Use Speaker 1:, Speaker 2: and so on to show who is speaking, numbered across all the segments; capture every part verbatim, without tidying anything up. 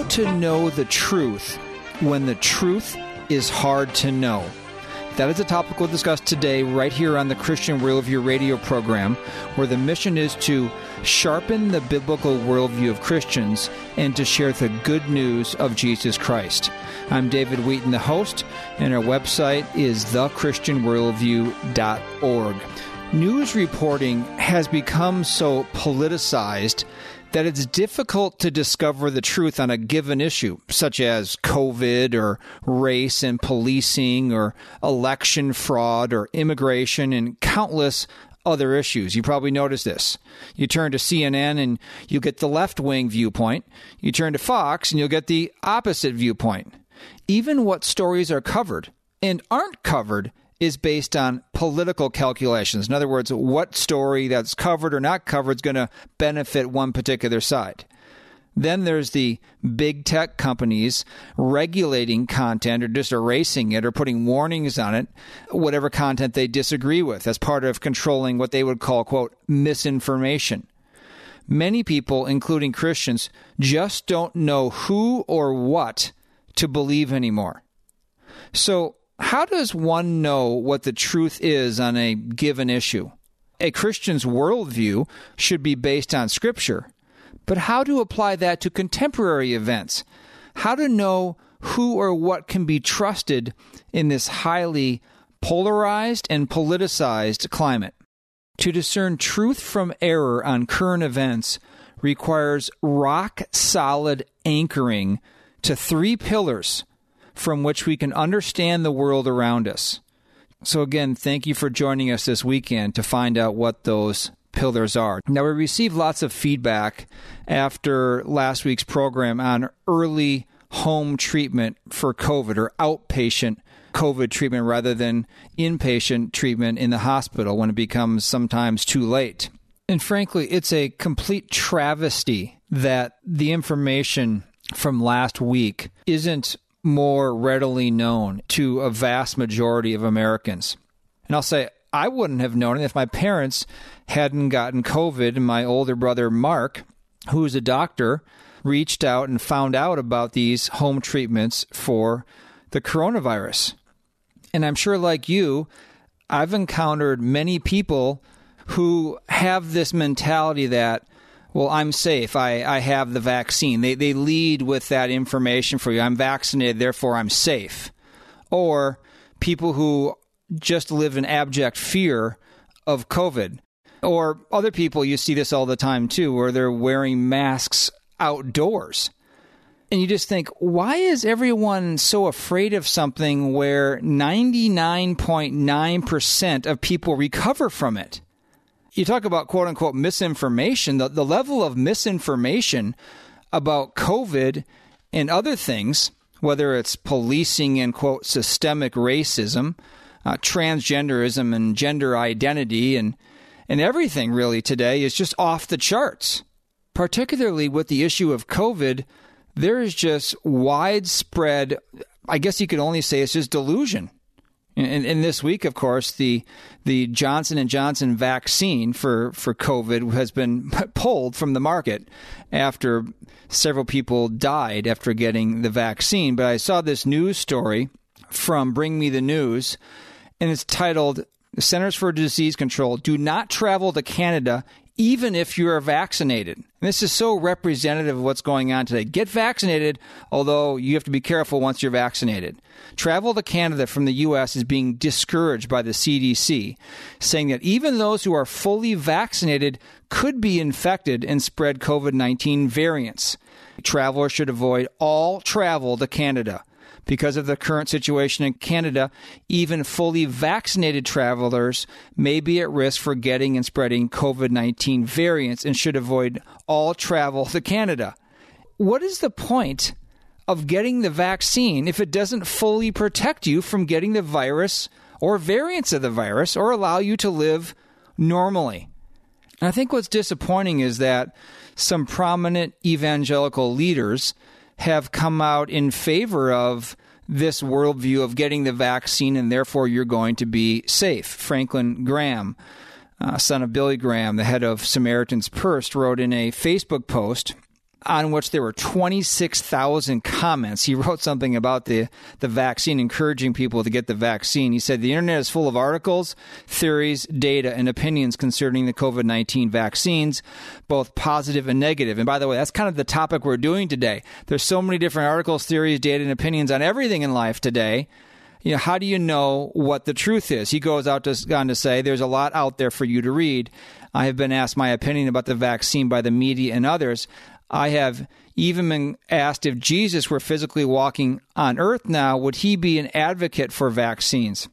Speaker 1: How to know the truth when the truth is hard to know. That is a topic we'll discuss today right here on the Christian Worldview radio program, where the mission is to sharpen the biblical worldview of Christians and to share the good news of Jesus Christ. I'm David Wheaton, the host, and our website is the christian worldview dot org. News reporting has become so politicized that it's difficult to discover the truth on a given issue, such as COVID or race and policing or election fraud or immigration and countless other issues. You probably noticed this. You turn to C N N and you get the left-wing viewpoint. You turn to Fox and you'll get the opposite viewpoint. Even what stories are covered and aren't covered is based on political calculations. In other words, what story that's covered or not covered is going to benefit one particular side. Then there's the big tech companies regulating content or just erasing it or putting warnings on it, whatever content they disagree with, as part of controlling what they would call, quote, misinformation. Many people, including Christians, just don't know who or what to believe anymore. So, how does one know what the truth is on a given issue? A Christian's worldview should be based on Scripture, but how to apply that to contemporary events? How to know who or what can be trusted in this highly polarized and politicized climate? To discern truth from error on current events requires rock-solid anchoring to three pillars from which we can understand the world around us. So again, thank you for joining us this weekend to find out what those pillars are. Now, we received lots of feedback after last week's program on early home treatment for COVID, or outpatient COVID treatment rather than inpatient treatment in the hospital when it becomes sometimes too late. And frankly, it's a complete travesty that the information from last week isn't more readily known to a vast majority of Americans. And I'll say, I wouldn't have known it if my parents hadn't gotten COVID and my older brother, Mark, who is a doctor, reached out and found out about these home treatments for the coronavirus. And I'm sure, like you, I've encountered many people who have this mentality that, well, I'm safe. I, I have the vaccine. They they lead with that information for you. I'm vaccinated, therefore I'm safe. Or people who just live in abject fear of COVID. Or other people, you see this all the time too, where they're wearing masks outdoors. And you just think, why is everyone so afraid of something where ninety-nine point nine percent of people recover from it? You talk about quote-unquote misinformation. The, the level of misinformation about COVID and other things, whether it's policing and, quote, systemic racism, uh, transgenderism and gender identity, and, and everything really today is just off the charts. Particularly with the issue of COVID, there is just widespread, I guess you could only say it's just delusion. And, and this week, of course, the the Johnson and Johnson vaccine for, for COVID has been pulled from the market after several people died after getting the vaccine. But I saw this news story from Bring Me the News, and it's titled, "The Centers for Disease Control Do Not Travel to Canada Even If You Are Vaccinated." And this is so representative of what's going on today. Get vaccinated, although you have to be careful once you're vaccinated. Travel to Canada from the U S is being discouraged by the C D C, saying that even those who are fully vaccinated could be infected and spread COVID nineteen variants. Travelers should avoid all travel to Canada. Because of the current situation in Canada, even fully vaccinated travelers may be at risk for getting and spreading COVID nineteen variants and should avoid all travel to Canada. What is the point of getting the vaccine if it doesn't fully protect you from getting the virus or variants of the virus or allow you to live normally? And I think what's disappointing is that some prominent evangelical leaders have come out in favor of this worldview of getting the vaccine and therefore you're going to be safe. Franklin Graham, uh, son of Billy Graham, the head of Samaritan's Purse, wrote in a Facebook post on which there were twenty-six thousand comments. He wrote something about the, the vaccine, encouraging people to get the vaccine. He said, the internet is full of articles, theories, data, and opinions concerning the covid nineteen vaccines, both positive and negative. And by the way, that's kind of the topic we're doing today. There's so many different articles, theories, data, and opinions on everything in life today. You know, how do you know what the truth is? He goes out to, on to say, there's a lot out there for you to read. I have been asked my opinion about the vaccine by the media and others. I have even been asked if Jesus were physically walking on earth now, would he be an advocate for vaccines?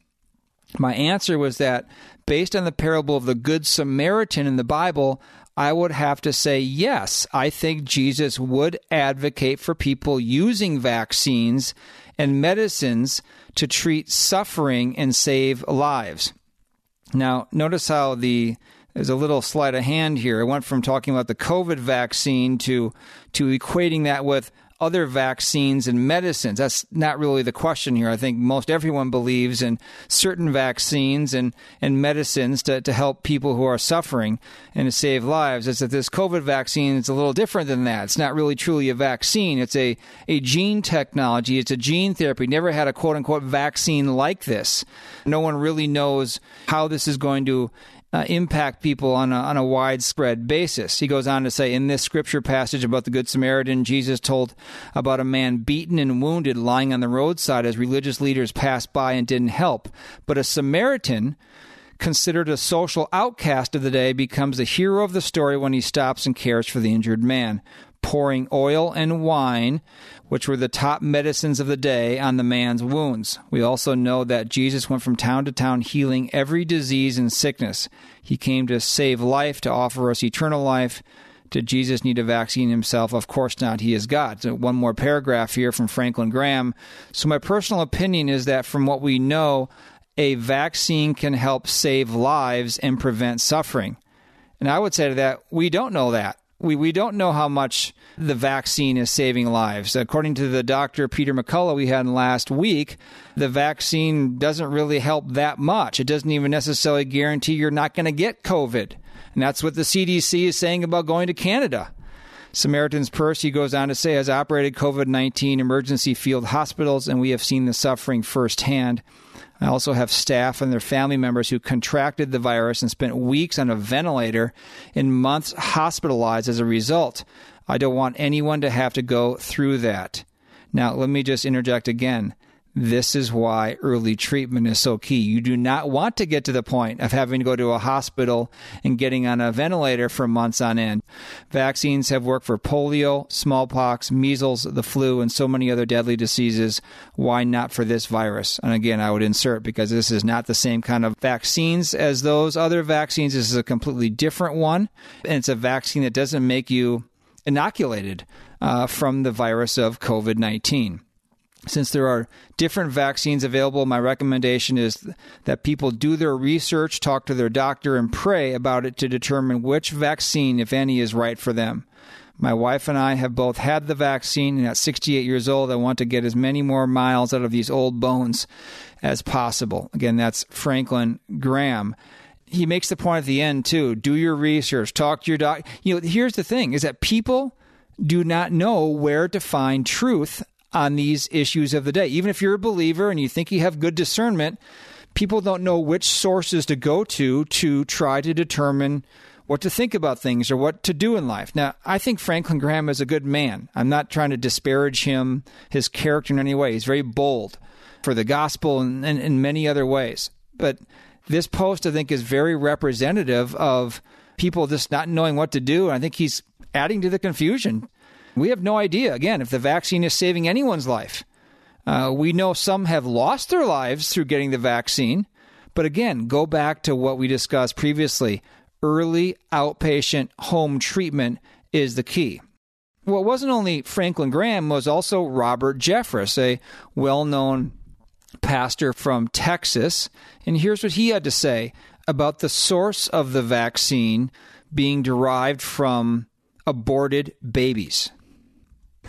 Speaker 1: My answer was that based on the parable of the Good Samaritan in the Bible, I would have to say yes. I think Jesus would advocate for people using vaccines and medicines to treat suffering and save lives. Now, notice how the There's a little sleight of hand here. I went from talking about the COVID vaccine to to equating that with other vaccines and medicines. That's not really the question here. I think most everyone believes in certain vaccines and, and medicines to, to help people who are suffering and to save lives. It's that this COVID vaccine is a little different than that. It's not really truly a vaccine. It's a, a gene technology. It's a gene therapy. Never had a quote-unquote vaccine like this. No one really knows how this is going to Uh, impact people on a, on a widespread basis. He goes on to say, in this scripture passage about the Good Samaritan, Jesus told about a man beaten and wounded lying on the roadside as religious leaders passed by and didn't help. But a Samaritan, considered a social outcast of the day, becomes the hero of the story when he stops and cares for the injured man, pouring oil and wine, which were the top medicines of the day, on the man's wounds. We also know that Jesus went from town to town healing every disease and sickness. He came to save life, to offer us eternal life. Did Jesus need a vaccine himself? Of course not. He is God. So one more paragraph here from Franklin Graham. So my personal opinion is that from what we know, a vaccine can help save lives and prevent suffering. And I would say to that, we don't know that. We we don't know how much the vaccine is saving lives. According to the doctor, Peter McCullough, we had last week, the vaccine doesn't really help that much. It doesn't even necessarily guarantee you're not going to get COVID. And that's what the C D C is saying about going to Canada. Samaritan's Purse, he goes on to say, has operated covid nineteen emergency field hospitals, and we have seen the suffering firsthand. I also have staff and their family members who contracted the virus and spent weeks on a ventilator and months hospitalized as a result. I don't want anyone to have to go through that. Now, let me just interject again. This is why early treatment is so key. You do not want to get to the point of having to go to a hospital and getting on a ventilator for months on end. Vaccines have worked for polio, smallpox, measles, the flu, and so many other deadly diseases. Why not for this virus? And again, I would insert, because this is not the same kind of vaccines as those other vaccines. This is a completely different one. And it's a vaccine that doesn't make you inoculated uh, from the virus of covid nineteen. Since there are different vaccines available, my recommendation is that people do their research, talk to their doctor, and pray about it to determine which vaccine, if any, is right for them. My wife and I have both had the vaccine, and at sixty-eight years old, I want to get as many more miles out of these old bones as possible. Again, that's Franklin Graham. He makes the point at the end, too. Do your research. Talk to your doctor. You know, here's the thing, is that people do not know where to find truth on these issues of the day. Even if you're a believer and you think you have good discernment, people don't know which sources to go to to try to determine what to think about things or what to do in life. Now, I think Franklin Graham is a good man. I'm not trying to disparage him, his character in any way. He's very bold for the gospel and in many other ways. But this post, I think, is very representative of people just not knowing what to do. And I think he's adding to the confusion. We have no idea, again, if the vaccine is saving anyone's life. Uh, we know some have lost their lives through getting the vaccine. But again, go back to what we discussed previously. Early outpatient home treatment is the key. Well, it wasn't only Franklin Graham, it was also Robert Jeffress, a well-known pastor from Texas. And here's what he had to say about the source of the vaccine being derived from aborted babies.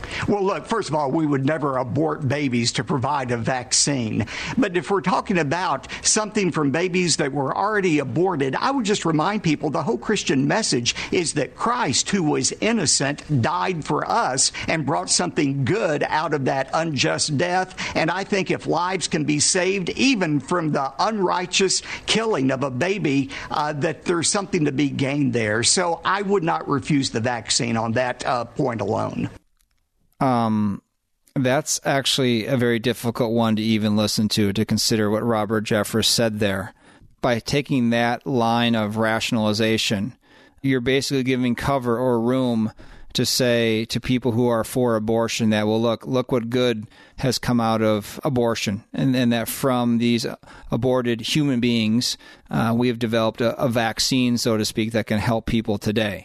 Speaker 2: Well, look, first of all, we would never abort babies to provide a vaccine. But if we're talking about something from babies that were already aborted, I would just remind people the whole Christian message is that Christ, who was innocent, died for us and brought something good out of that unjust death. And I think if lives can be saved, even from the unrighteous killing of a baby, uh, that there's something to be gained there. So I would not refuse the vaccine on that uh, point alone.
Speaker 1: Um, that's actually a very difficult one to even listen to, to consider what Robert Jeffress said there. By taking that line of rationalization, you're basically giving cover or room to say to people who are for abortion that, well, look, look what good has come out of abortion, and, and that from these aborted human beings, uh, we have developed a, a vaccine, so to speak, that can help people today.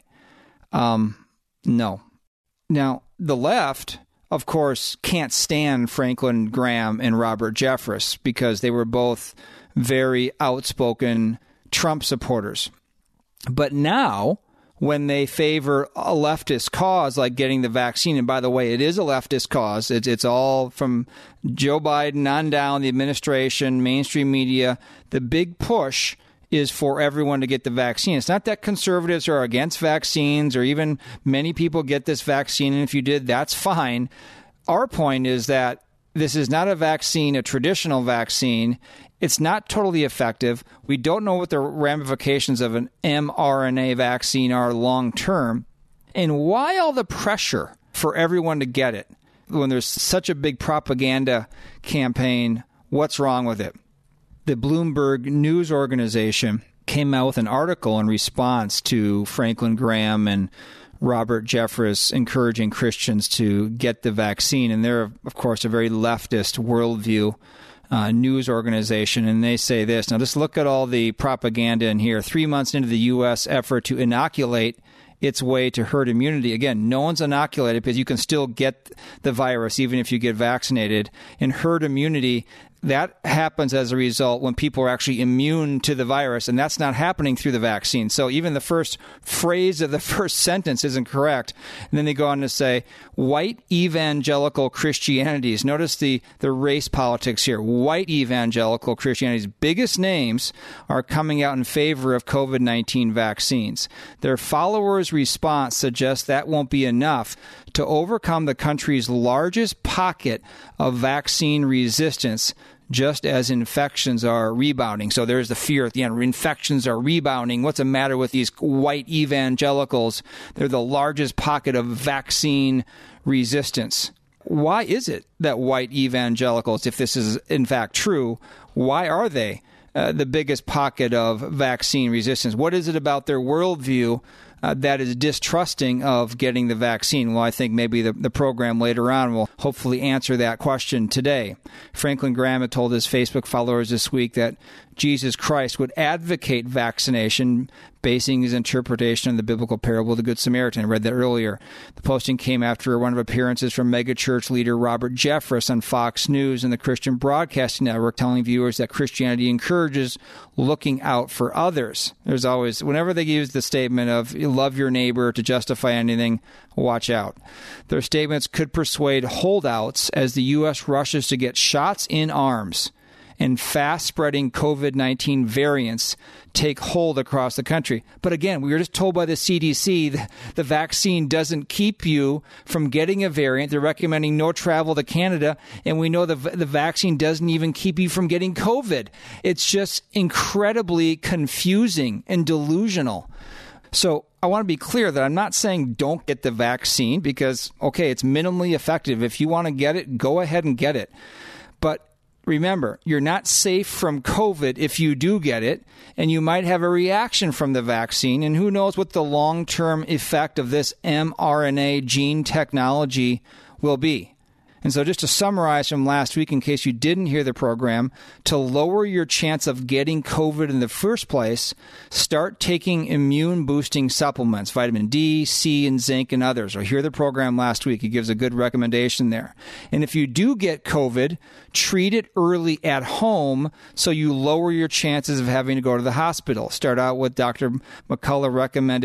Speaker 1: Um, no. Now, the left, of course, can't stand Franklin Graham and Robert Jeffress because they were both very outspoken Trump supporters. But now, when they favor a leftist cause like getting the vaccine, and by the way, it is a leftist cause. It's, it's all from Joe Biden on down, the administration, mainstream media. The big push is for everyone to get the vaccine. It's not that conservatives are against vaccines or even many people get this vaccine, and if you did, that's fine. Our point is that this is not a vaccine, a traditional vaccine. It's not totally effective. We don't know what the ramifications of an mRNA vaccine are long term. And why all the pressure for everyone to get it when there's such a big propaganda campaign? What's wrong with it? The Bloomberg News Organization came out with an article in response to Franklin Graham and Robert Jeffress encouraging Christians to get the vaccine. And they're, of course, a very leftist worldview uh, news organization. And they say this. Now, just look at all the propaganda in here. Three months into the U S effort to inoculate its way to herd immunity. Again, no one's inoculated because you can still get the virus even if you get vaccinated. And herd immunity, that happens as a result when people are actually immune to the virus, and that's not happening through the vaccine. So even the first phrase of the first sentence isn't correct. And then they go on to say, white evangelical Christianities. Notice the, the race politics here. White evangelical Christianities' biggest names are coming out in favor of COVID nineteen vaccines. Their followers' response suggests that won't be enough to overcome the country's largest pocket of vaccine resistance, just as infections are rebounding. So there's the fear at the end. Infections are rebounding. What's the matter with these white evangelicals? They're the largest pocket of vaccine resistance. Why is it that white evangelicals, if this is in fact true, why are they uh, the biggest pocket of vaccine resistance? What is it about their worldview Uh, that is distrusting of getting the vaccine? Well, I think maybe the, the program later on will hopefully answer that question today. Franklin Graham had told his Facebook followers this week that Jesus Christ would advocate vaccination, basing his interpretation on the biblical parable of the Good Samaritan. I read that earlier. The posting came after one of appearances from megachurch leader Robert Jeffress on Fox News and the Christian Broadcasting Network, telling viewers that Christianity encourages looking out for others. There's always, whenever they use the statement of love your neighbor to justify anything, watch out. Their statements could persuade holdouts as the U S rushes to get shots in arms and fast-spreading COVID nineteen variants take hold across the country. But again, we were just told by the C D C that the vaccine doesn't keep you from getting a variant. They're recommending no travel to Canada, and we know the, the vaccine doesn't even keep you from getting COVID. It's just incredibly confusing and delusional. So I want to be clear that I'm not saying don't get the vaccine because, okay, it's minimally effective. If you want to get it, go ahead and get it. But remember, you're not safe from COVID if you do get it, and you might have a reaction from the vaccine, and who knows what the long-term effect of this mRNA gene technology will be. And so just to summarize from last week, in case you didn't hear the program, to lower your chance of getting COVID in the first place, start taking immune-boosting supplements, vitamin D, C, and zinc, and others. Or hear the program last week. He gives a good recommendation there. And if you do get COVID, treat it early at home so you lower your chances of having to go to the hospital. Start out with Doctor McCullough recommended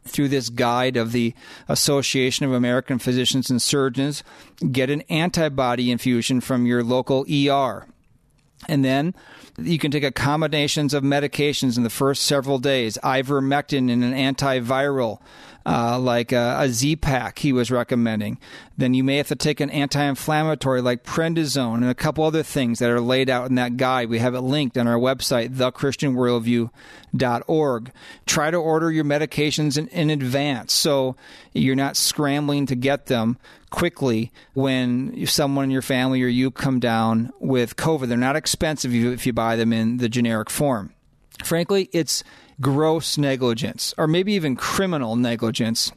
Speaker 1: through this guide of the Association of American Physicians and Surgeons, get an antibody infusion from your local E R. And then you can take a combinations of medications in the first several days, ivermectin and an antiviral, uh, like a, a Z-Pak he was recommending. Then you may have to take an anti-inflammatory like prednisone and a couple other things that are laid out in that guide. We have it linked on our website, the christian worldview dot org. Try to order your medications in, in advance so you're not scrambling to get them quickly when someone in your family or you come down with COVID. They're not expensive if you buy them in the generic form. Frankly, it's gross negligence, or maybe even criminal negligence,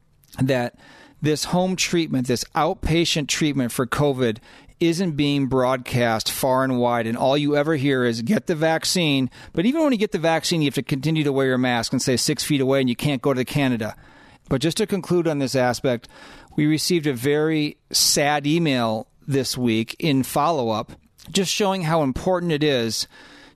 Speaker 1: that this home treatment, this outpatient treatment for COVID isn't being broadcast far and wide, and all you ever hear is get the vaccine. But even when you get the vaccine, you have to continue to wear your mask and stay six feet away, and you can't go to Canada. But just to conclude on this aspect, we received a very sad email this week in follow-up, just showing how important it is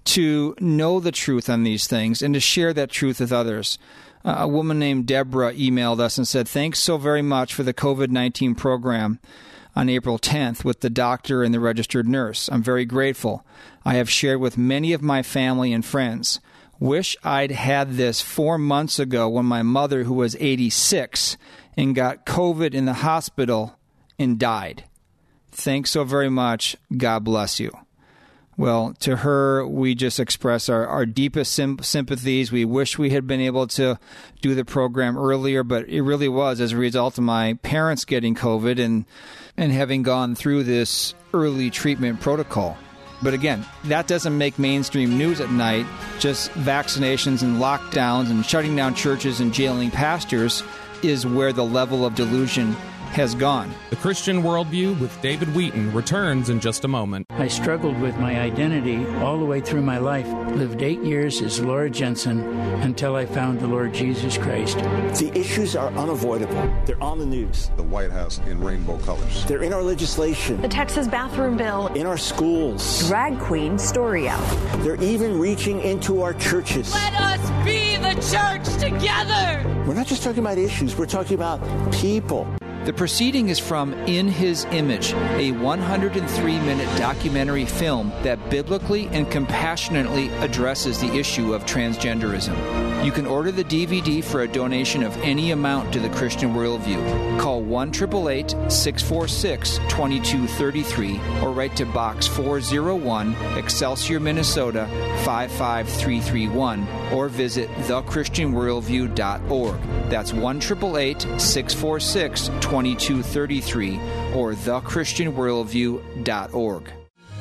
Speaker 1: to know the truth on these things and to share that truth with others. Uh, a woman named Deborah emailed us and said, "Thanks so very much for the COVID nineteen program on April tenth with the doctor and the registered nurse. I'm very grateful. I have shared with many of my family and friends. Wish I'd had this four months ago when my mother, who was eighty-six, and got COVID in the hospital and died. Thanks so very much. God bless you." Well, to her, we just express our, our deepest sim- sympathies. We wish we had been able to do the program earlier, but it really was as a result of my parents getting COVID and, and having gone through this early treatment protocol. But again, that doesn't make mainstream news at night. Just vaccinations and lockdowns and shutting down churches and jailing pastors is where the level of delusion has gone.
Speaker 3: The Christian Worldview with David Wheaton returns in just a moment.
Speaker 4: I struggled with my identity all the way through my life. Lived eight years as Laura Jensen until I found the Lord Jesus Christ.
Speaker 5: The issues are unavoidable. They're on the news.
Speaker 6: The White House in rainbow colors.
Speaker 5: They're in our legislation.
Speaker 7: The Texas bathroom bill.
Speaker 5: In our schools.
Speaker 7: Drag queen story hour.
Speaker 5: They're even reaching into our churches.
Speaker 8: Let us be the church together.
Speaker 5: We're not just talking about issues. We're talking about people.
Speaker 1: The proceeding is from In His Image, a one hundred three minute documentary film that biblically and compassionately addresses the issue of transgenderism. You can order the D V D for a donation of any amount to the Christian Worldview. Call one eight eight eight, six four six, two two three three or write to Box four oh one, Excelsior, Minnesota five five three three one or visit the christian worldview dot org. That's one eight eight eight, six four six, two two three three or the christian worldview dot org.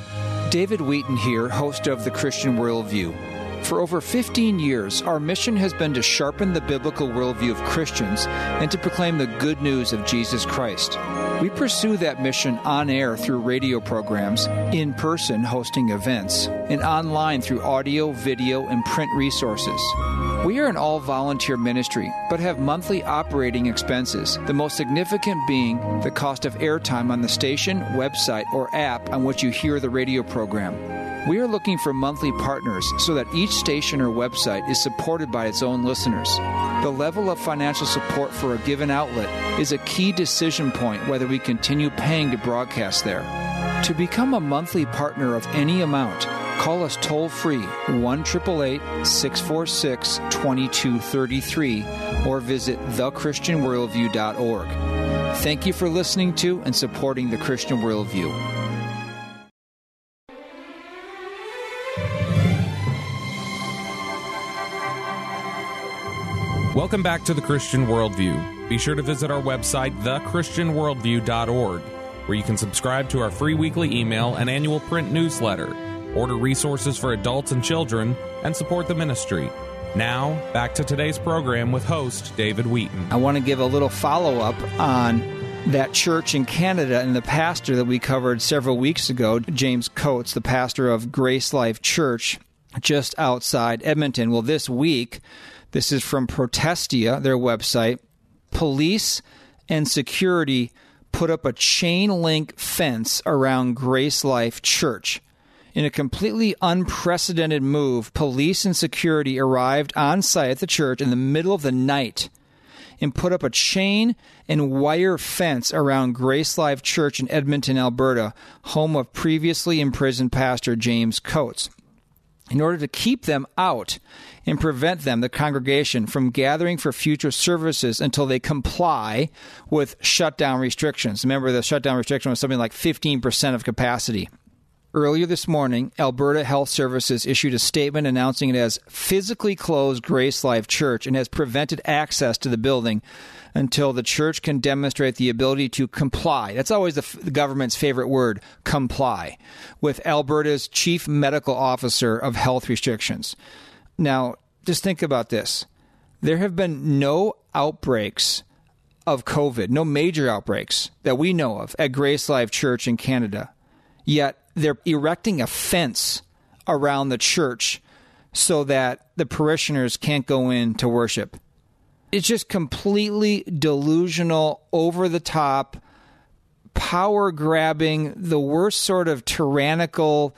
Speaker 1: David Wheaton here, host of The Christian Worldview. For over fifteen years, our mission has been to sharpen the biblical worldview of Christians and to proclaim the good news of Jesus Christ. We pursue that mission on air through radio programs, in person hosting events, and online through audio, video, and print resources. We are an all-volunteer ministry, but have monthly operating expenses, the most significant being the cost of airtime on the station, website, or app on which you hear the radio program. We are looking for monthly partners so that each station or website is supported by its own listeners. The level of financial support for a given outlet is a key decision point whether we continue paying to broadcast there. To become a monthly partner of any amount, call us toll-free one eight eight eight, six four six, two two three three or visit the christian worldview dot org. Thank you for listening to and supporting The Christian Worldview.
Speaker 3: Welcome back to The Christian Worldview. Be sure to visit our website, the christian worldview dot org, where you can subscribe to our free weekly email and annual print newsletter, order resources for adults and children, and support the ministry. Now, back to today's program with host David Wheaton.
Speaker 1: I want to give a little follow-up on that church in Canada and the pastor that we covered several weeks ago, James Coates, the pastor of Grace Life Church just outside Edmonton. Well, this week, this is from Protestia, their website, police and security put up a chain link fence around Grace Life Church. In a completely unprecedented move, police and security arrived on site at the church in the middle of the night and put up a chain and wire fence around Grace Life Church in Edmonton, Alberta, home of previously imprisoned Pastor James Coates, in order to keep them out and prevent them, the congregation, from gathering for future services until they comply with shutdown restrictions. Remember, the shutdown restriction was something like fifteen percent of capacity. Earlier this morning, Alberta Health Services issued a statement announcing it has physically closed Grace Life Church and has prevented access to the building until the church can demonstrate the ability to comply. That's always the, f- the government's favorite word, comply, with Alberta's chief medical officer of health restrictions. Now, just think about this. There have been no outbreaks of COVID, no major outbreaks that we know of at Grace Life Church in Canada. Yet they're erecting a fence around the church so that the parishioners can't go in to worship. It's just completely delusional, over-the-top, power-grabbing, the worst sort of tyrannical,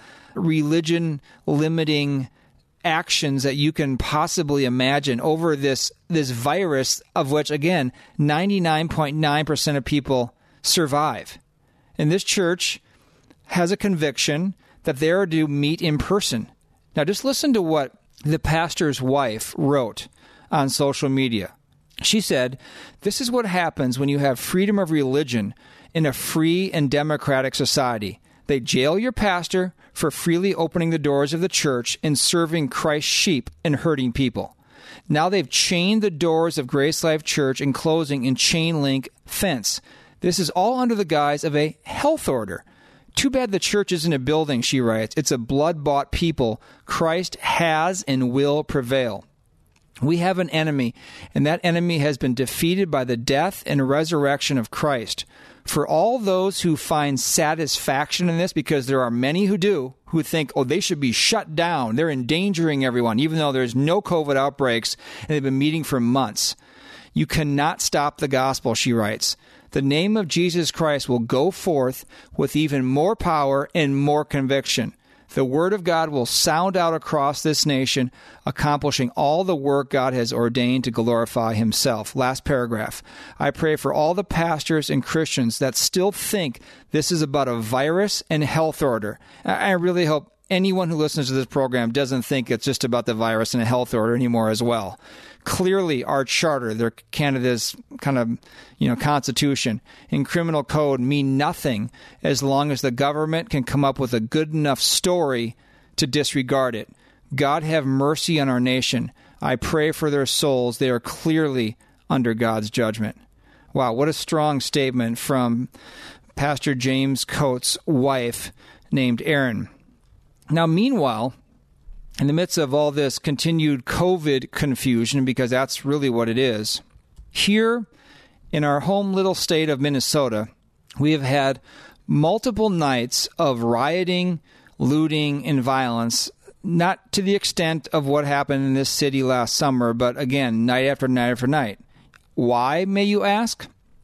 Speaker 1: religion-limiting actions that you can possibly imagine over this, this virus of which, again, ninety-nine point nine percent of people survive. And this church has a conviction that they are to meet in person. Now, just listen to what the pastor's wife wrote on social media. She said, "This is what happens when you have freedom of religion in a free and democratic society. They jail your pastor for freely opening the doors of the church and serving Christ's sheep and hurting people. Now they've chained the doors of Grace Life Church and closing in chain link fence. This is all under the guise of a health order. Too bad the church isn't a building," she writes. "It's a blood-bought people. Christ has and will prevail. We have an enemy, and that enemy has been defeated by the death and resurrection of Christ. For all those who find satisfaction in this, because there are many who do, who think, oh, they should be shut down, they're endangering everyone, even though there's no COVID outbreaks, and they've been meeting for months. You cannot stop the gospel," she writes. "The name of Jesus Christ will go forth with even more power and more conviction. The word of God will sound out across this nation, accomplishing all the work God has ordained to glorify himself." Last paragraph. "I pray for all the pastors and Christians that still think this is about a virus and health order. I really hope anyone who listens to this program doesn't think it's just about the virus and a health order anymore as well. Clearly, our charter, their Canada's kind of, you know, constitution and criminal code mean nothing as long as the government can come up with a good enough story to disregard it. God have mercy on our nation. I pray for their souls. They are clearly under God's judgment." Wow, what a strong statement from Pastor James Coates' wife named Erin. Now, meanwhile, in the midst of all this continued COVID confusion, because that's really what it is, here in our home little state of Minnesota, we have had multiple nights of rioting, looting, and violence, not to the extent of what happened in this city last summer, but again, night after night after night. Why, may you ask?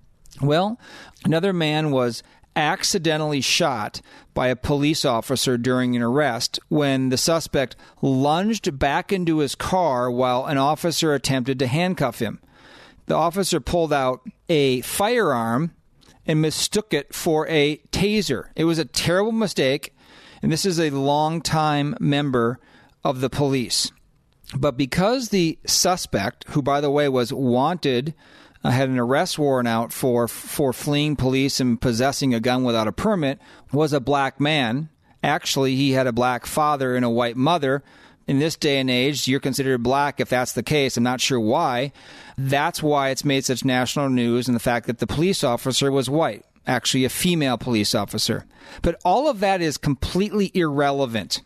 Speaker 1: Well, another man was accidentally shot by a police officer during an arrest when the suspect lunged back into his car while an officer attempted to handcuff him. The officer pulled out a firearm and mistook it for a taser. It was a terrible mistake, and this is a longtime member of the police. But because the suspect, who, by the way, was wanted, Uh, had an arrest warrant out for for fleeing police and possessing a gun without a permit, was a black man. Actually, he had a black father and a white mother. In this day and age, you're considered black if that's the case. I'm not sure why. That's why it's made such national news, and the fact that the police officer was white, actually a female police officer. But all of that is completely irrelevant.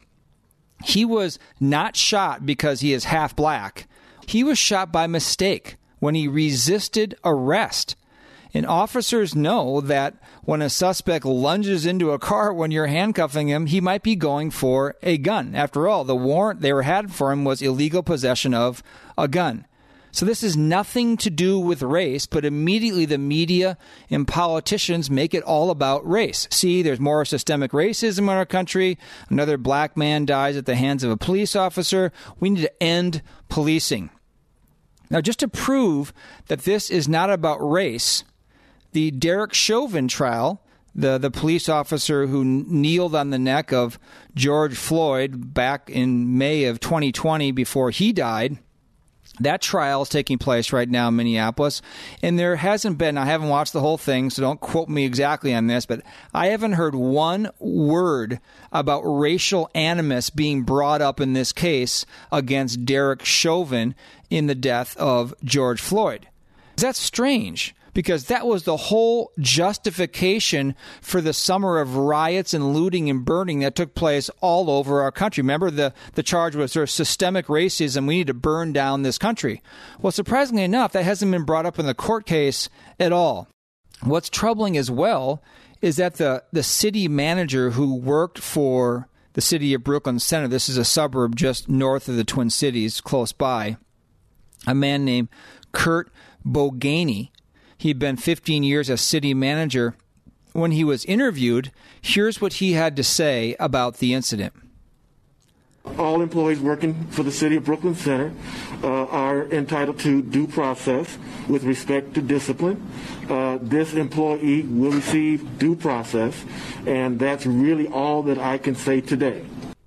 Speaker 1: He was not shot because he is half black. He was shot by mistake when he resisted arrest. And officers know that when a suspect lunges into a car when you're handcuffing him, he might be going for a gun. After all, the warrant they were had for him was illegal possession of a gun. So this is nothing to do with race, but immediately the media and politicians make it all about race. See, there's more systemic racism in our country. Another black man dies at the hands of a police officer. We need to end policing. Now, just to prove that this is not about race, the Derek Chauvin trial, the, the police officer who kneeled on the neck of George Floyd back in May of twenty twenty before he died, that trial is taking place right now in Minneapolis, and there hasn't been, I haven't watched the whole thing, so don't quote me exactly on this, but I haven't heard one word about racial animus being brought up in this case against Derek Chauvin in the death of George Floyd. That's strange, because that was the whole justification for the summer of riots and looting and burning that took place all over our country. Remember, the, the charge was sort of systemic racism. We need to burn down this country. Well, surprisingly enough, that hasn't been brought up in the court case at all. What's troubling as well is that the, the city manager who worked for the city of Brooklyn Center, this is a suburb just north of the Twin Cities, close by, a man named Kurt Boganey. He'd been fifteen years as city manager. When he was interviewed, here's what he had to say about the incident.
Speaker 9: All employees working for the city of Brooklyn Center uh, are entitled to due process with respect to discipline. Uh, this employee will receive due process, and that's really all that I can say today.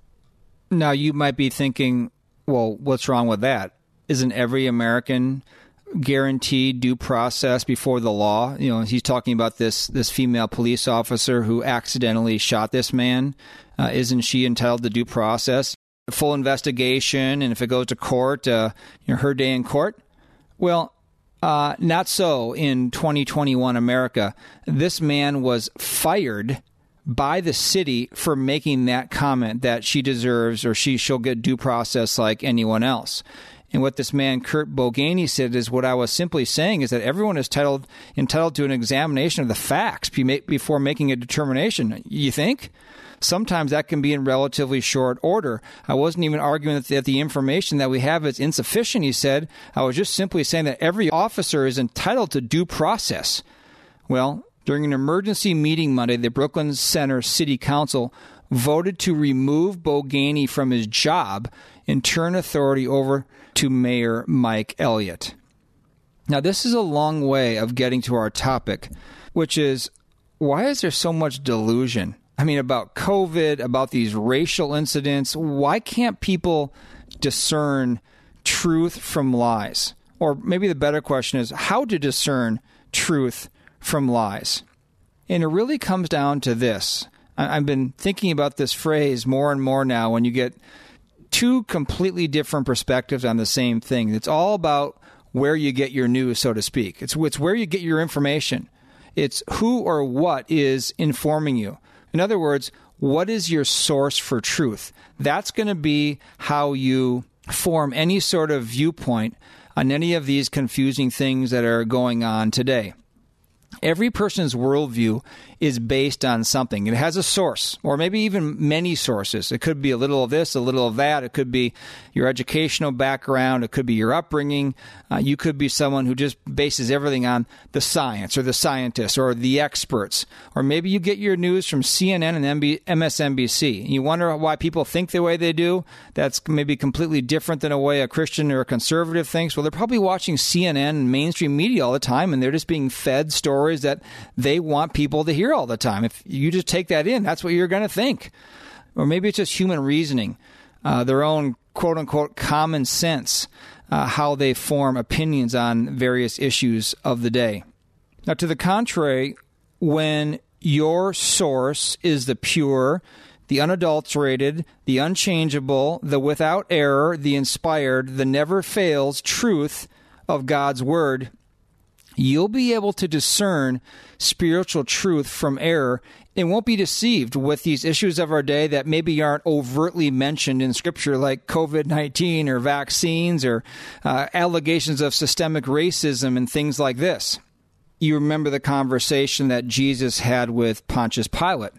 Speaker 1: Now, you might be thinking, well, what's wrong with that? Isn't every American guaranteed due process before the law? You know, he's talking about this this female police officer who accidentally shot this man. Uh, isn't she entitled to due process? A full investigation, and if it goes to court, uh, you know, her day in court? Well, uh, not so in twenty twenty-one America. This man was fired by the city for making that comment that she deserves or she she'll get due process like anyone else. And what this man, Kurt Boganey, said is what I was simply saying is that everyone is entitled, entitled to an examination of the facts before making a determination. You think? Sometimes that can be in relatively short order. I wasn't even arguing that the, that the information that we have is insufficient, he said. I was just simply saying that every officer is entitled to due process. Well, during an emergency meeting Monday, the Brooklyn Center City Council voted to remove Boganey from his job and turn authority over to Mayor Mike Elliott. Now, this is a long way of getting to our topic, which is, why is there so much delusion? I mean, about COVID, about these racial incidents. Why can't people discern truth from lies? Or maybe the better question is, how to discern truth from lies? And it really comes down to this. I've been thinking about this phrase more and more now when you get two completely different perspectives on the same thing. It's all about where you get your news, so to speak. It's, it's where you get your information. It's who or what is informing you. In other words, what is your source for truth? That's going to be how you form any sort of viewpoint on any of these confusing things that are going on today. Every person's worldview is based on something. It has a source, or maybe even many sources. It could be a little of this, a little of that. It could be your educational background. It could be your upbringing. Uh, you could be someone who just bases everything on the science or the scientists or the experts. Or maybe you get your news from C N N and M S N B C. You wonder why people think the way they do. That's maybe completely different than a way a Christian or a conservative thinks. Well, they're probably watching C N N and mainstream media all the time, and they're just being fed stories that they want people to hear all the time. If you just take that in, that's what you're going to think. Or maybe it's just human reasoning, uh, their own quote-unquote common sense, uh, how they form opinions on various issues of the day. Now, to the contrary, when your source is the pure, the unadulterated, the unchangeable, the without error, the inspired, the never fails truth of God's Word, you'll be able to discern spiritual truth from error and won't be deceived with these issues of our day that maybe aren't overtly mentioned in Scripture, like covid nineteen or vaccines or uh, allegations of systemic racism and things like this. You remember the conversation that Jesus had with Pontius Pilate.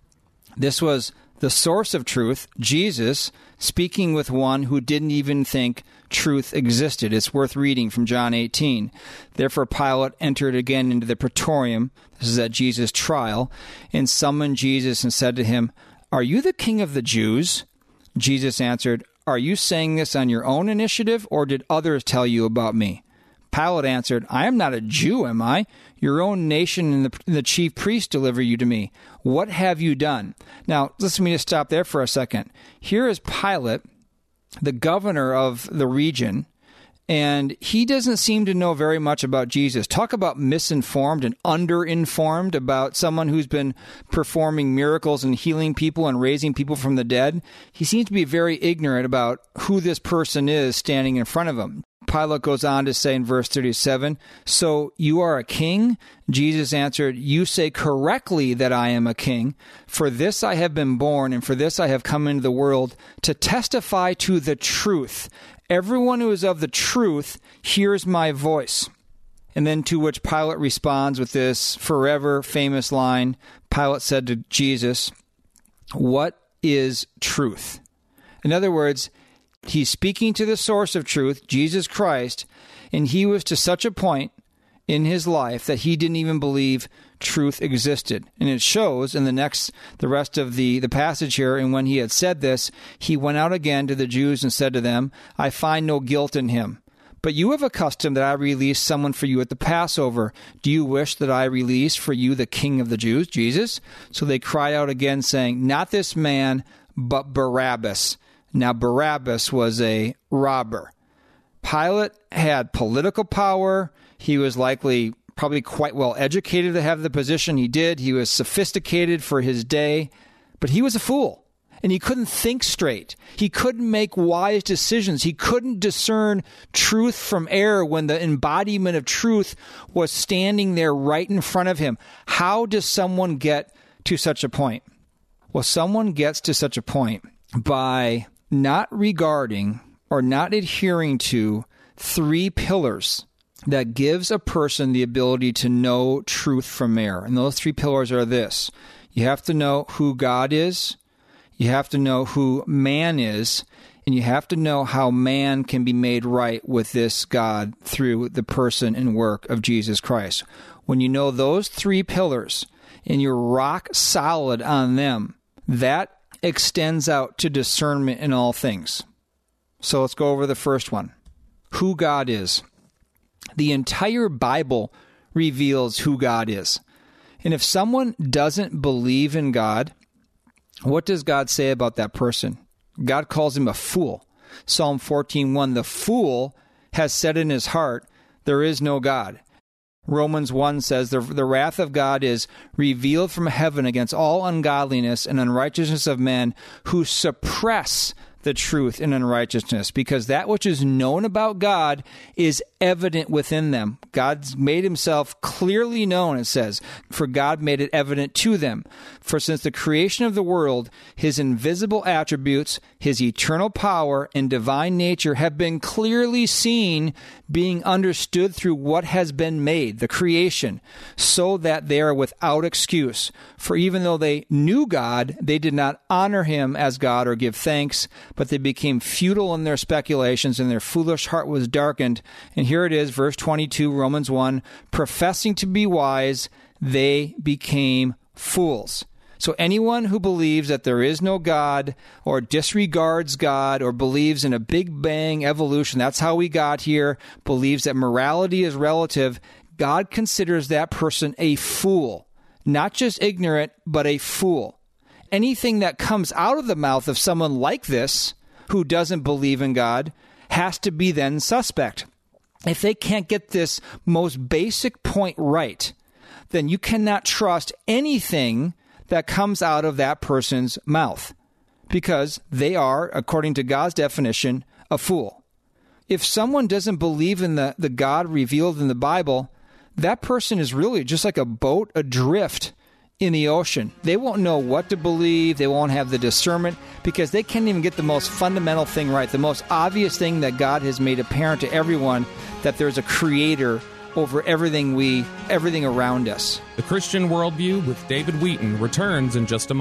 Speaker 1: This was the source of truth, Jesus, speaking with one who didn't even think truth existed. It's worth reading from John eighteen. Therefore Pilate entered again into the praetorium, this is at Jesus' trial, and summoned Jesus and said to him, "Are you the king of the Jews?" Jesus answered, are you saying this on your own initiative, or did others tell you about me? Pilate answered, I am not a Jew, am I? Your own nation and the, and the chief priests deliver you to me. What have you done? Now, listen to me to stop there for a second. Here is Pilate, the governor of the region, and he doesn't seem to know very much about Jesus. Talk about misinformed and underinformed about someone who's been performing miracles and healing people and raising people from the dead. He seems to be very ignorant about who this person is standing in front of him. Pilate goes on to say in verse thirty-seven, so you are a king? Jesus answered, you say correctly that I am a king. For this I have been born, and for this I have come into the world, to testify to the truth. Everyone who is of the truth hears my voice. And then to which Pilate responds with this forever famous line. Pilate said to Jesus, what is truth? In other words, he's speaking to the source of truth, Jesus Christ, and he was to such a point in his life that he didn't even believe truth existed. And it shows in the next, the rest of the, the passage here, and when he had said this, he went out again to the Jews and said to them, I find no guilt in him. But you have a custom that I release someone for you at the Passover. Do you wish that I release for you the King of the Jews, Jesus? So they cried out again, saying, not this man, but Barabbas. Now, Barabbas was a robber. Pilate had political power. He was likely probably quite well educated to have the position he did. He was sophisticated for his day, but he was a fool, and he couldn't think straight. He couldn't make wise decisions. He couldn't discern truth from error when the embodiment of truth was standing there right in front of him. How does someone get to such a point? Well, someone gets to such a point by not regarding or not adhering to three pillars that gives a person the ability to know truth from error. And those three pillars are this. You have to know who God is, you have to know who man is, and you have to know how man can be made right with this God through the person and work of Jesus Christ. When you know those three pillars and you're rock solid on them, that extends out to discernment in all things. So let's go over the first one. Who God is. The entire Bible reveals who God is. And if someone doesn't believe in God, what does God say about that person? God calls him a fool. Psalm fourteen one, the fool has said in his heart, there is no God. Romans one says, the, the wrath of God is revealed from heaven against all ungodliness and unrighteousness of men who suppress the truth in unrighteousness, because that which is known about God is evident within them. God's made himself clearly known, it says, for God made it evident to them. For since the creation of the world, his invisible attributes, his eternal power and divine nature have been clearly seen, being understood through what has been made, the creation, so that they are without excuse. For even though they knew God, they did not honor him as God or give thanks, but they became futile in their speculations, and their foolish heart was darkened. And here it is, verse twenty-two, Romans one, professing to be wise, they became fools. So anyone who believes that there is no God, or disregards God, or believes in a Big Bang evolution, that's how we got here, believes that morality is relative, God considers that person a fool. Not just ignorant, but a fool. Anything that comes out of the mouth of someone like this, who doesn't believe in God, has to be then suspect. If they can't get this most basic point right, then you cannot trust anything that comes out of that person's mouth, because they are, according to God's definition, a fool. If someone doesn't believe in the, the God revealed in the Bible, that person is really just like a boat adrift in the ocean. They won't know what to believe. They won't have the discernment, because they can't even get the most fundamental thing right, the most obvious thing that God has made apparent to everyone, that there's a creator over everything we, everything around us.
Speaker 3: The Christian Worldview with David Wheaton returns in just a moment.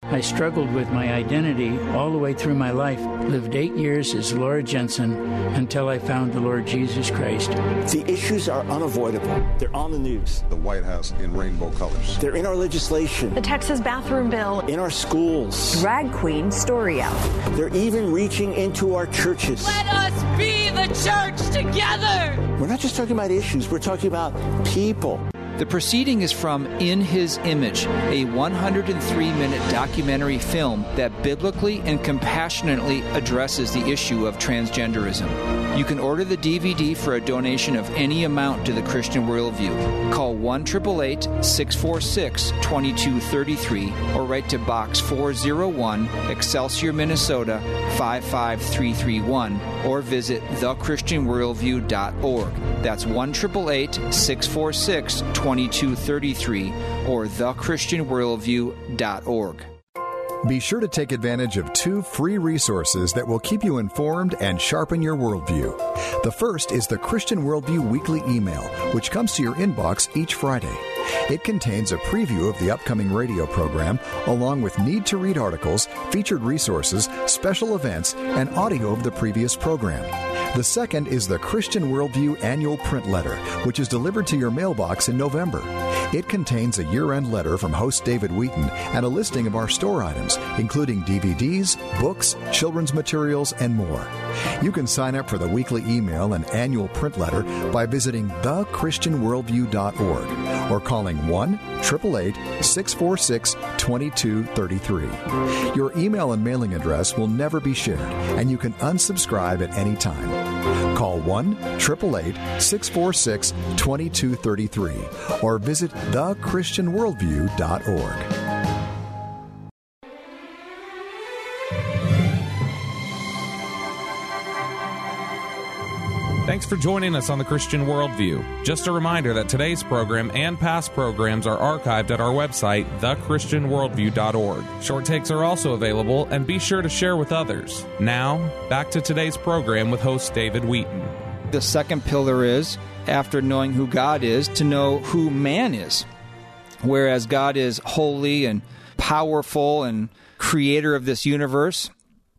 Speaker 4: I struggled with my identity all the way through my life. Lived eight years as Laura Jensen until I found the Lord Jesus Christ.
Speaker 5: The issues are unavoidable. They're on the news.
Speaker 6: The White House in rainbow colors.
Speaker 5: They're in our legislation.
Speaker 7: The Texas bathroom bill.
Speaker 5: In our schools.
Speaker 7: Drag queen story out.
Speaker 5: They're even reaching into our churches.
Speaker 8: Let us be the church together.
Speaker 5: We're not just talking about issues. We're talking about people.
Speaker 1: The proceeding is from In His Image, a one hundred three minute documentary film that biblically and compassionately addresses the issue of transgenderism. You can order the D V D for a donation of any amount to the Christian Worldview. Call one eight eight eight, six four six, two two three three or write to Box four oh one, Excelsior, Minnesota five five three three one or visit the christian worldview dot org. That's one eight eight eight, six four six, two two three three or the christian worldview dot org.
Speaker 10: Be sure to take advantage of two free resources that will keep you informed and sharpen your worldview. The first is the Christian Worldview Weekly Email, which comes to your inbox each Friday. It contains a preview of the upcoming radio program, along with need-to-read articles, featured resources, special events, and audio of the previous program. The second is the Christian Worldview Annual Print Letter, which is delivered to your mailbox in November. It contains a year-end letter from host David Wheaton and a listing of our store items, including D V Ds, books, children's materials, and more. You can sign up for the weekly email and annual print letter by visiting the christian worldview dot org or calling one eight eight eight, six four six, two two three three. Your email and mailing address will never be shared, and you can unsubscribe at any time. Call one eight eight eight, six four six, two two three three or visit the christian worldview dot org.
Speaker 3: Thanks for joining us on the Christian Worldview. Just a reminder that today's program and past programs are archived at our website, the christian worldview dot org. Short takes are also available, and be sure to share with others. Now, back to today's program with host David Wheaton.
Speaker 1: The second pillar is, after knowing who God is, to know who man is. Whereas God is holy and powerful and creator of this universe,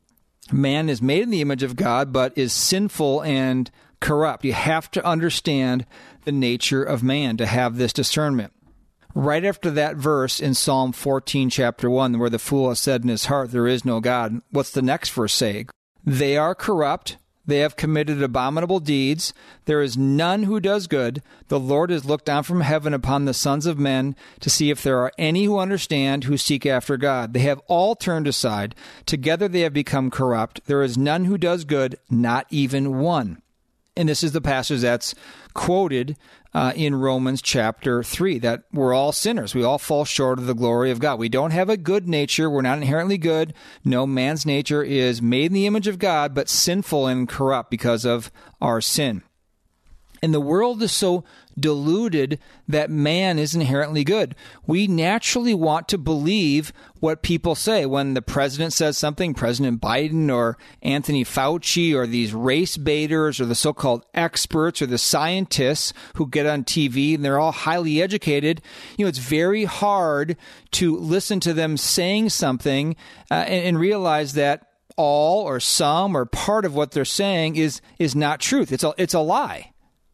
Speaker 1: man is made in the image of God, but is sinful and corrupt. You have to understand the nature of man to have this discernment. Right after that verse in Psalm fourteen, chapter one, where the fool has said in his heart, there is no God, what's the next verse say? They are corrupt. They have committed abominable deeds. There is none who does good. The Lord has looked down from heaven upon the sons of men to see if there are any who understand, who seek after God. They have all turned aside. Together they have become corrupt. There is none who does good, not even one. And this is the passage that's quoted uh, in Romans chapter three, that we're all sinners. We all fall short of the glory of God. We don't have a good nature. We're not inherently good. No, man's nature is made in the image of God, but sinful and corrupt because of our sin. And the world is so deluded that man is inherently good. We naturally want to believe what people say. When the president says something, President Biden or Anthony Fauci or these race baiters or the so-called experts or the scientists who get on T V and they're all highly educated, you know, it's very hard to listen to them saying something uh, and, and realize that all or some or part of what they're saying is is not truth. It's a, it's a lie.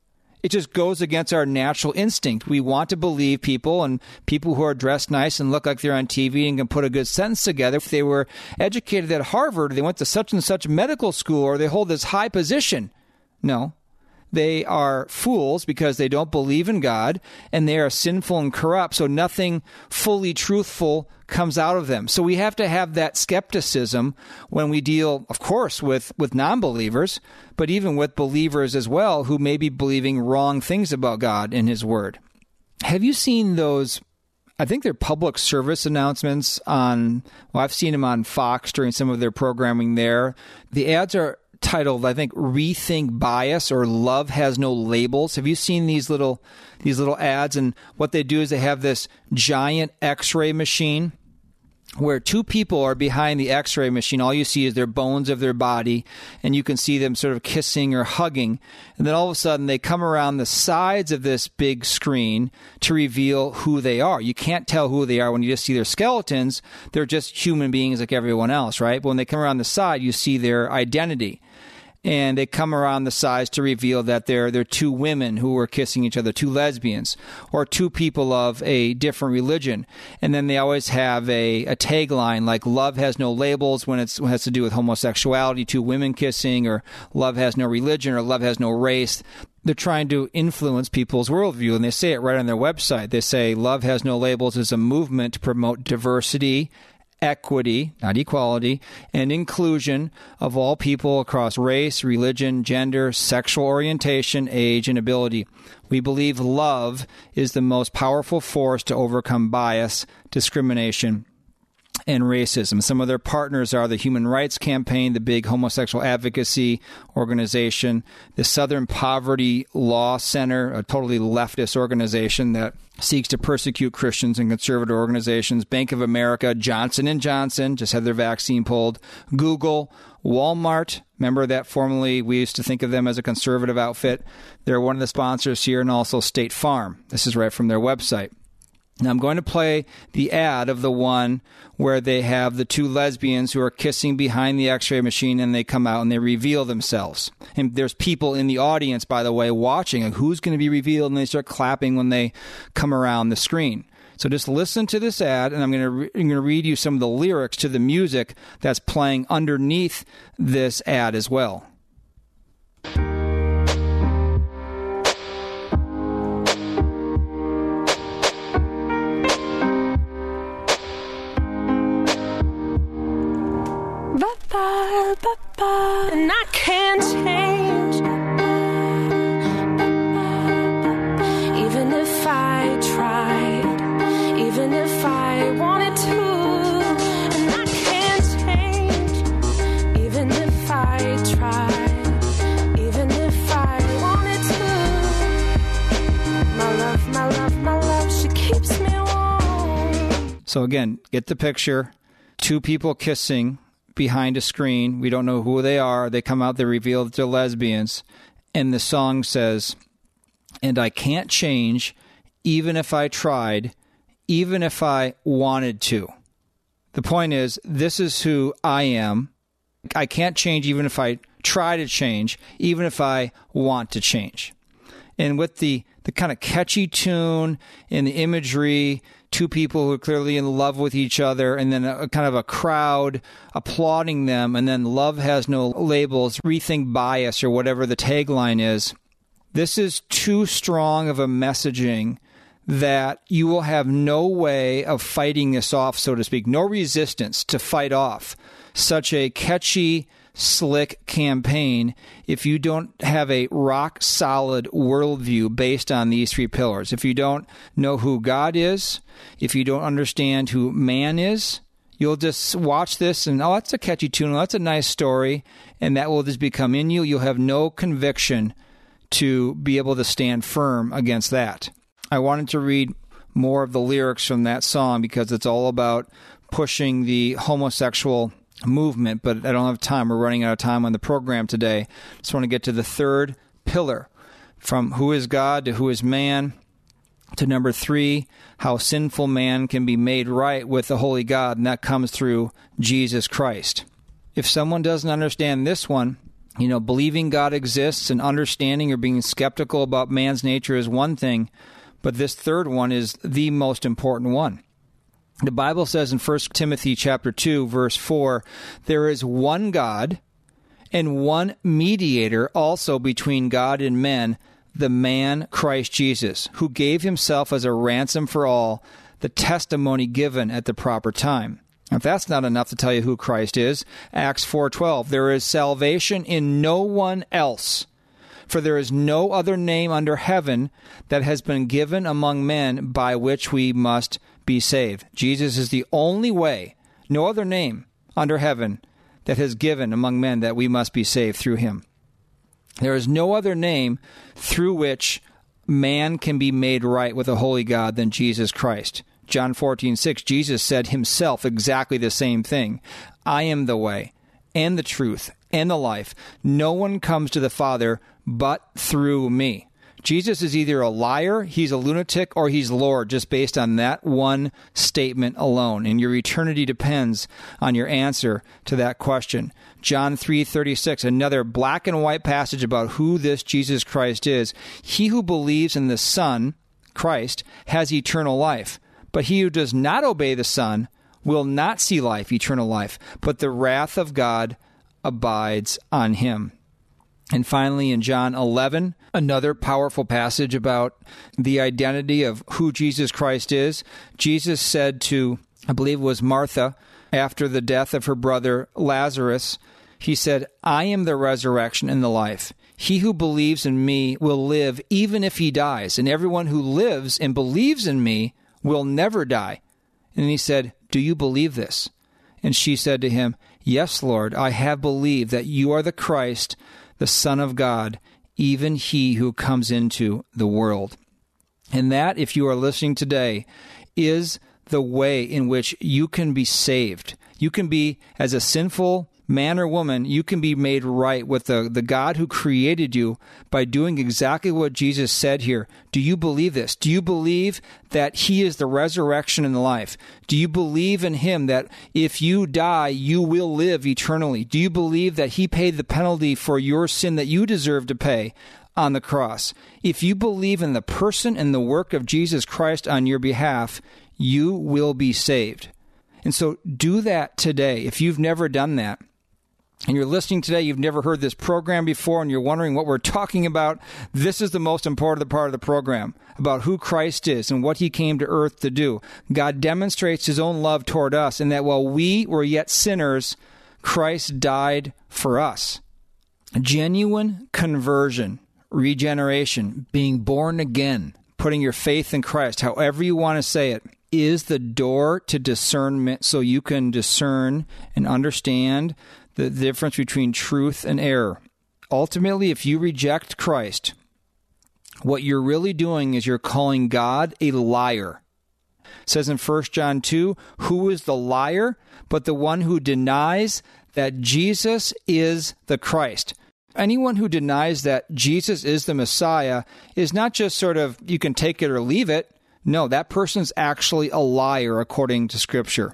Speaker 1: It just goes against our natural instinct. We want to believe people, and people who are dressed nice and look like they're on T V and can put a good sentence together. If they were educated at Harvard, they went to such and such medical school, or they hold this high position. No. They are fools because they don't believe in God, and they are sinful and corrupt, so nothing fully truthful comes out of them. So we have to have that skepticism when we deal, of course, with, with non-believers, but even with believers as well who may be believing wrong things about God and His Word. Have you seen those, I think they're public service announcements on, well, I've seen them on Fox during some of their programming there. The ads are titled, I think, Rethink Bias or Love Has No Labels. Have you seen these little these little ads? And what they do is they have this giant X-ray machine where two people are behind the x-ray machine. All you see is their bones of their body, and you can see them sort of kissing or hugging. And then all of a sudden, they come around the sides of this big screen to reveal who they are. You can't tell who they are when you just see their skeletons. They're just human beings like everyone else, right? But when they come around the side, you see their identity. And they come around the sides to reveal that they're, they're two women who were kissing each other, two lesbians, or two people of a different religion. And then they always have a, a tagline like love has no labels when, it's, when it has to do with homosexuality, two women kissing, or love has no religion, or love has no race. They're trying to influence people's worldview, and they say it right on their website. They say love has no labels is a movement to promote diversity, equity, not equality, and inclusion of all people across race, religion, gender, sexual orientation, age, and ability. We believe love is the most powerful force to overcome bias, discrimination, and racism. Some of their partners are the Human Rights Campaign, the big homosexual advocacy organization, the Southern Poverty Law Center, a totally leftist organization that seeks to persecute Christians and conservative organizations, Bank of America, Johnson and Johnson, just had their vaccine pulled, Google, Walmart, remember that formerly we used to think of them as a conservative outfit. They're one of the sponsors here, and also State Farm. This is right from their website. Now, I'm going to play the ad of the one where they have the two lesbians who are kissing behind the x-ray machine, and they come out and they reveal themselves. And there's people in the audience, by the way, watching. Like, who's going to be revealed? And they start clapping when they come around the screen. So just listen to this ad, and I'm going to re- I'm going to read you some of the lyrics to the music that's playing underneath this ad as well.
Speaker 8: And I can't change, even if I tried, even if I wanted to. And I can't change, even if I tried, even if I wanted to. My love, my love, my love, she keeps me warm.
Speaker 1: So again, get the picture. Two people kissing behind a screen. We don't know who they are. They come out, they reveal that they're lesbians. And the song says, and I can't change even if I tried, even if I wanted to. The point is, this is who I am. I can't change even if I try to change, even if I want to change. And with the, the kind of catchy tune and the imagery, two people who are clearly in love with each other, and then a, a kind of a crowd applauding them, and then love has no labels, rethink bias, or whatever the tagline is. This is too strong of a messaging that you will have no way of fighting this off, so to speak, no resistance to fight off such a catchy, slick campaign if you don't have a rock-solid worldview based on these three pillars. If you don't know who God is, if you don't understand who man is, you'll just watch this and, oh, that's a catchy tune, that's a nice story, and that will just become in you. You'll have no conviction to be able to stand firm against that. I wanted to read more of the lyrics from that song because it's all about pushing the homosexual movement, but I don't have time. We're running out of time on the program today. Just want to get to the third pillar, from who is God to who is man, to number three, how sinful man can be made right with the holy God, and that comes through Jesus Christ. If someone doesn't understand this one, you know, believing God exists and understanding or being skeptical about man's nature is one thing, but this third one is the most important one. The Bible says in First Timothy chapter two, verse four, there is one God and one mediator also between God and men, the man Christ Jesus, who gave himself as a ransom for all, the testimony given at the proper time. If that's not enough to tell you who Christ is, Acts four twelve, there is salvation in no one else, for there is no other name under heaven that has been given among men by which we must be saved. Jesus is the only way, no other name under heaven that has given among men that we must be saved through him. There is no other name through which man can be made right with a holy God than Jesus Christ. John fourteen six, Jesus said himself exactly the same thing. I am the way and the truth and the life. No one comes to the Father but through me. Jesus is either a liar, he's a lunatic, or he's Lord, just based on that one statement alone. And your eternity depends on your answer to that question. John three thirty-six, another black and white passage about who this Jesus Christ is. He who believes in the Son, Christ, has eternal life. But he who does not obey the Son will not see life, eternal life, but the wrath of God abides on him. And finally, in John eleven, another powerful passage about the identity of who Jesus Christ is. Jesus said to, I believe it was Martha, after the death of her brother Lazarus, he said, I am the resurrection and the life. He who believes in me will live even if he dies, and everyone who lives and believes in me will never die. And he said, do you believe this? And she said to him, yes, Lord, I have believed that you are the Christ, the Son of God, even he who comes into the world. And that, if you are listening today, is the way in which you can be saved. You can be, as a sinful man or woman, you can be made right with the, the God who created you by doing exactly what Jesus said here. Do you believe this? Do you believe that he is the resurrection and the life? Do you believe in him that if you die, you will live eternally? Do you believe that he paid the penalty for your sin that you deserve to pay on the cross? If you believe in the person and the work of Jesus Christ on your behalf, you will be saved. And so do that today. If you've never done that, and you're listening today, you've never heard this program before, and you're wondering what we're talking about, this is the most important part of the program, about who Christ is and what he came to earth to do. God demonstrates his own love toward us, and that while we were yet sinners, Christ died for us. Genuine conversion, regeneration, being born again, putting your faith in Christ, however you want to say it, is the door to discernment, so you can discern and understand the difference between truth and error. Ultimately, if you reject Christ, what you're really doing is you're calling God a liar. It says in First John two, who is the liar but the one who denies that Jesus is the Christ? Anyone who denies that Jesus is the Messiah is not just sort of, you can take it or leave it. No, that person's actually a liar according to Scripture.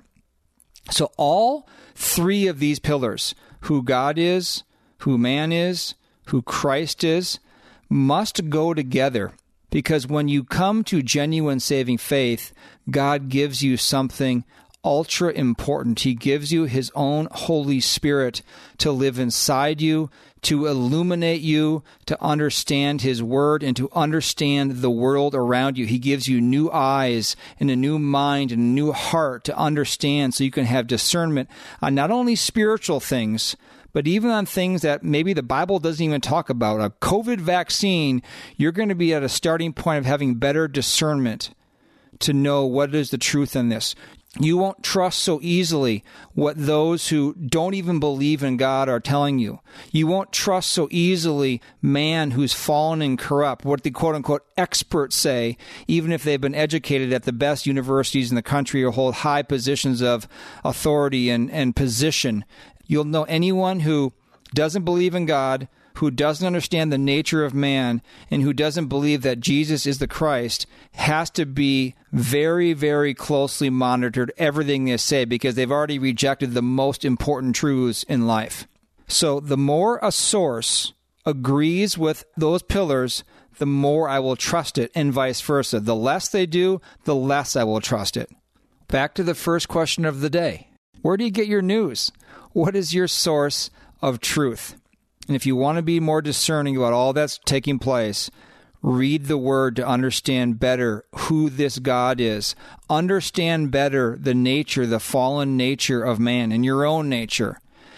Speaker 1: So all three of these pillars, who God is, who man is, who Christ is, must go together, because when you come to genuine saving faith, God gives you something ultra important. He gives you his own Holy Spirit to live inside you, to illuminate you, to understand his word, and to understand the world around you. He gives you new eyes and a new mind and a new heart to understand, so you can have discernment on not only spiritual things, but even on things that maybe the Bible doesn't even talk about. A COVID vaccine, you're going to be at a starting point of having better discernment to know what is the truth in this. You won't trust so easily what those who don't even believe in God are telling you. You won't trust so easily man who's fallen and corrupt, what the quote-unquote experts say, even if they've been educated at the best universities in the country or hold high positions of authority and, and position. You'll know anyone who doesn't believe in God, who doesn't understand the nature of man, and who doesn't believe that Jesus is the Christ, has to be very, very closely monitored, everything they say, because they've already rejected the most important truths in life. So the more a source agrees with those pillars, the more I will trust it, and vice versa. The less they do, the less I will trust it. Back to the first question of the day. Where do you get your news? What is your source of truth? And if you want to be more discerning about all that's taking place, read the Word to understand better who this God is. Understand better the nature, the fallen nature of man and your own nature.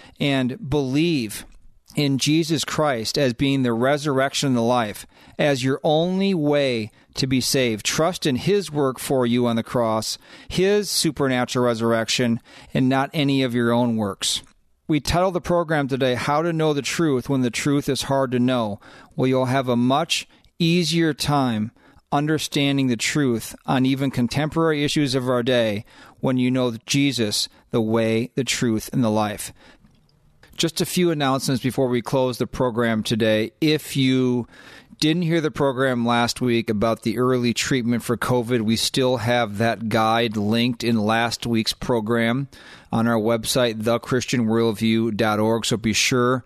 Speaker 1: And believe in Jesus Christ as being the resurrection and the life, as your only way to be saved. Trust in his work for you on the cross, his supernatural resurrection, and not any of your own works. We titled the program today, How to Know the Truth When the Truth is Hard to Know. Well, you'll have a much easier time understanding the truth on even contemporary issues of our day when you know Jesus, the way, the truth, and the life. Just a few announcements before we close the program today. If you didn't hear the program last week about the early treatment for COVID, we still have that guide linked in last week's program on our website, the christian worldview dot org. So be sure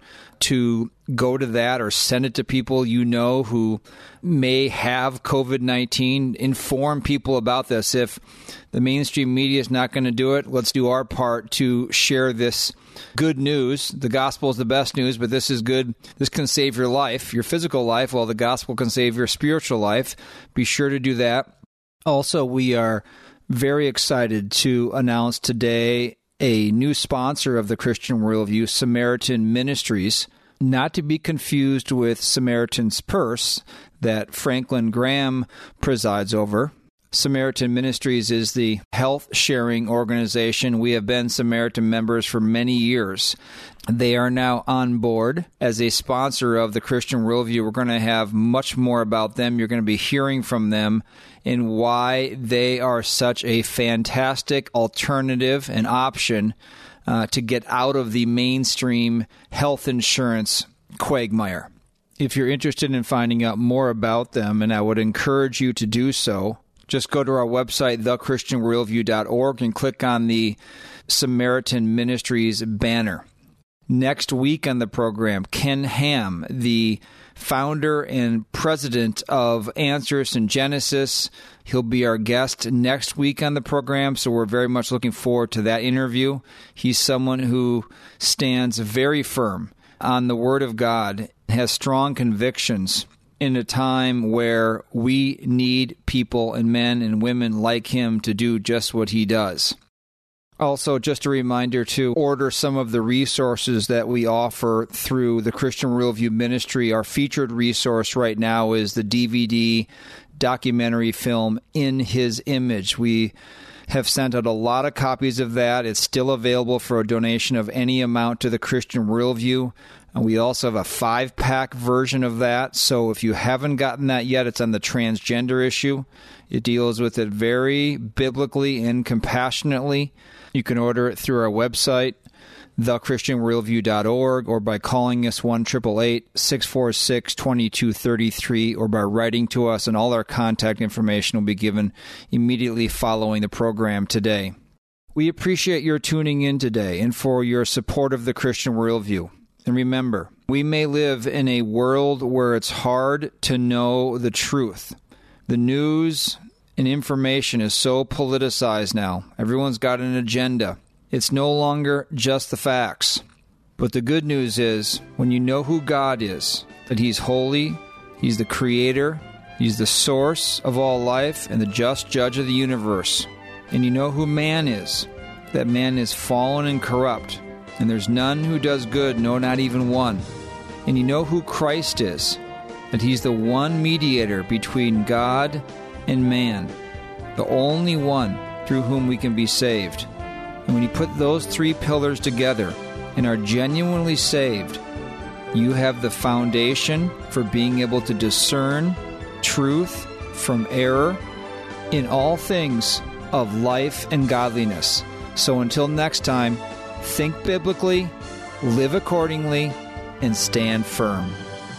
Speaker 1: to go to that or send it to people you know who may have COVID nineteen. Inform people about this. If the mainstream media is not going to do it, let's do our part to share this good news. The gospel is the best news, but this is good. This can save your life, your physical life, while the gospel can save your spiritual life. Be sure to do that. Also, we are very excited to announce today a new sponsor of the Christian Worldview, Samaritan Ministries, not to be confused with Samaritan's Purse that Franklin Graham presides over. Samaritan Ministries is the health-sharing organization. We have been Samaritan members for many years. They are now on board as a sponsor of the Christian Worldview. We're going to have much more about them. You're going to be hearing from them and why they are such a fantastic alternative and option uh, to get out of the mainstream health insurance quagmire. If you're interested in finding out more about them, and I would encourage you to do so, just go to our website, the christian worldview dot org, and click on the Samaritan Ministries banner. Next week on the program, Ken Ham, the founder and president of Answers in Genesis. He'll be our guest next week on the program, so we're very much looking forward to that interview. He's someone who stands very firm on the Word of God, has strong convictions in a time where we need people and men and women like him to do just what he does. Also, just a reminder to order some of the resources that we offer through the Christian Worldview Ministry. Our featured resource right now is the D V D documentary film In His Image. We have sent out a lot of copies of that. It's still available for a donation of any amount to the Christian Worldview. And we also have a five-pack version of that. So if you haven't gotten that yet, it's on the transgender issue. It deals with it very biblically and compassionately. You can order it through our website, the christian worldview dot org, or by calling us one eight eight eight, six four six, two two three three, or by writing to us, and all our contact information will be given immediately following the program today. We appreciate your tuning in today and for your support of the Christian Worldview. And remember, we may live in a world where it's hard to know the truth. The news and information is so politicized now. Everyone's got an agenda. It's no longer just the facts. But the good news is, when you know who God is, that He's holy, He's the Creator, He's the source of all life and the just judge of the universe, and you know who man is, that man is fallen and corrupt, and there's none who does good, no, not even one. And you know who Christ is, that He's the one mediator between God and man, the only one through whom we can be saved. And when you put those three pillars together and are genuinely saved, you have the foundation for being able to discern truth from error in all things of life and godliness. So until next time, think biblically, live accordingly, and stand firm.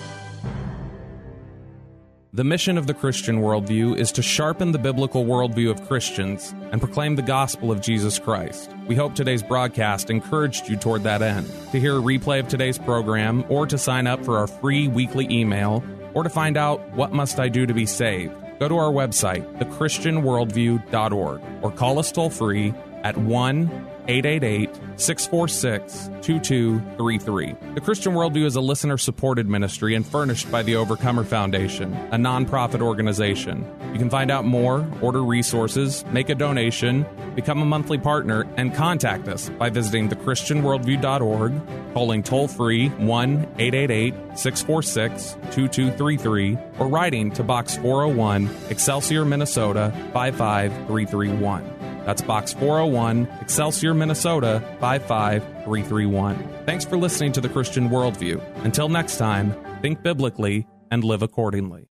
Speaker 3: The mission of the Christian Worldview is to sharpen the biblical worldview of Christians and proclaim the gospel of Jesus Christ. We hope today's broadcast encouraged you toward that end. To hear a replay of today's program, or to sign up for our free weekly email, or to find out what must I do to be saved, go to our website, the christian worldview dot org, or call us toll-free at one eight eight eight, six four six, two two three three. The Christian Worldview is a listener-supported ministry and furnished by the Overcomer Foundation, a nonprofit organization. You can find out more, order resources, make a donation, become a monthly partner, and contact us by visiting the christian worldview dot org, calling toll-free one eight eight eight, six four six, two two three three, or writing to Box four oh one, Excelsior, Minnesota, five five three three one. That's Box four oh one, Excelsior, Minnesota, five five three three one. Thanks for listening to the Christian Worldview. Until next time, think biblically and live accordingly.